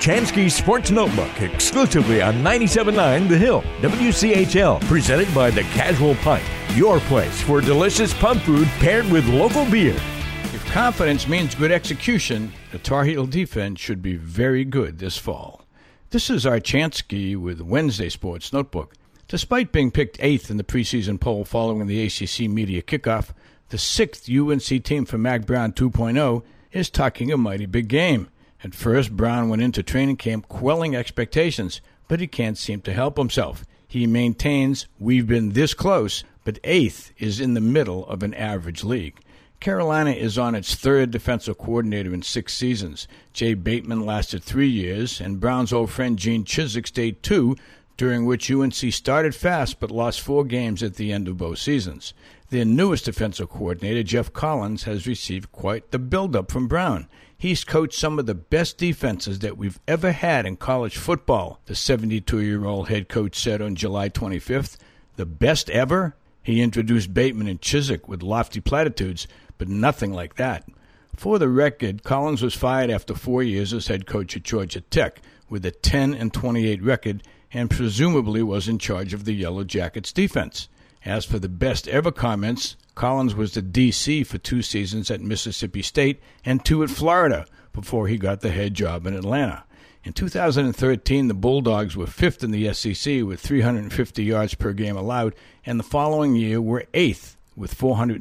Chansky Sports Notebook, exclusively on 97.9 The Hill, WCHL, presented by The Casual Pint, your place for delicious pub food paired with local beer. If confidence means good execution, the Tar Heel defense should be very good this fall. This is our Chansky with Wednesday Sports Notebook. Despite being picked 8th in the preseason poll following the ACC media kickoff, the 6th UNC team for Mac Brown 2.0 is talking a mighty big game. At first, Brown went into training camp quelling expectations, but he can't seem to help himself. He maintains, we've been this close, but 8th is in the middle of an average league. Carolina is on its 3rd defensive coordinator in 6 seasons. Jay Bateman lasted 3 years, and Brown's old friend Gene Chizik stayed 2, during which UNC started fast but lost 4 games at the end of both seasons. Their newest defensive coordinator, Jeff Collins, has received quite the build-up from Brown. He's coached some of the best defenses that we've ever had in college football, the 72-year-old head coach said on July 25th. The best ever? He introduced Bateman and Chizik with lofty platitudes, but nothing like that. For the record, Collins was fired after 4 years as head coach at Georgia Tech with a 10-28 record and presumably was in charge of the Yellow Jackets defense. As for the best ever comments, Collins was the DC for 2 seasons at Mississippi State and 2 at Florida before he got the head job in Atlanta. In 2013, the Bulldogs were 5th in the SEC with 350 yards per game allowed, and the following year were 8th with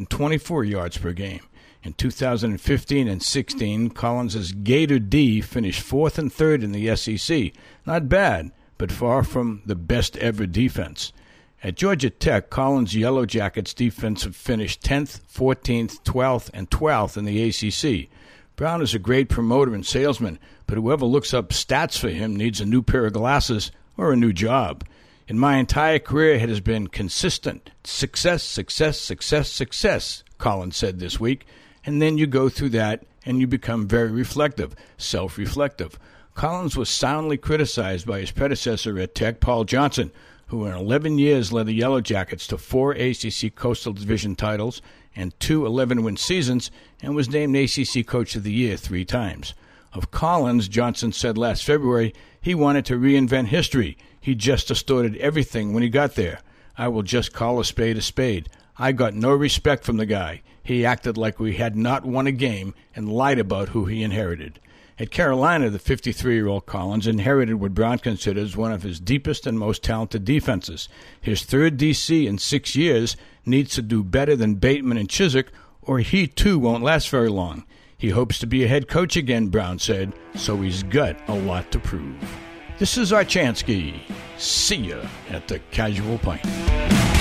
424 yards per game. In 2015 and 16, Collins' Gator D finished 4th and 3rd in the SEC. Not bad, but far from the best ever defense. At Georgia Tech, Collins' Yellow Jackets defense finished 10th, 14th, 12th, and 12th in the ACC. Brown is a great promoter and salesman, but whoever looks up stats for him needs a new pair of glasses or a new job. In my entire career, it has been consistent. Success, success, success, success, Collins said this week. And then you go through that and you become very reflective, self-reflective. Collins was soundly criticized by his predecessor at Tech, Paul Johnson, who in 11 years led the Yellow Jackets to 4 ACC Coastal Division titles and 2 11-win seasons and was named ACC Coach of the Year 3 times. Of Collins, Johnson said last February he wanted to reinvent history. He just distorted everything when he got there. I will just call a spade a spade. I got no respect from the guy. He acted like we had not won a game and lied about who he inherited. At Carolina, the 53-year-old Collins inherited what Brown considers one of his deepest and most talented defenses. His 3rd DC in 6 years needs to do better than Bateman and Chizik, or he too won't last very long. He hopes to be a head coach again, Brown said, so he's got a lot to prove. This is our Chansky. See ya at the Casual Pint.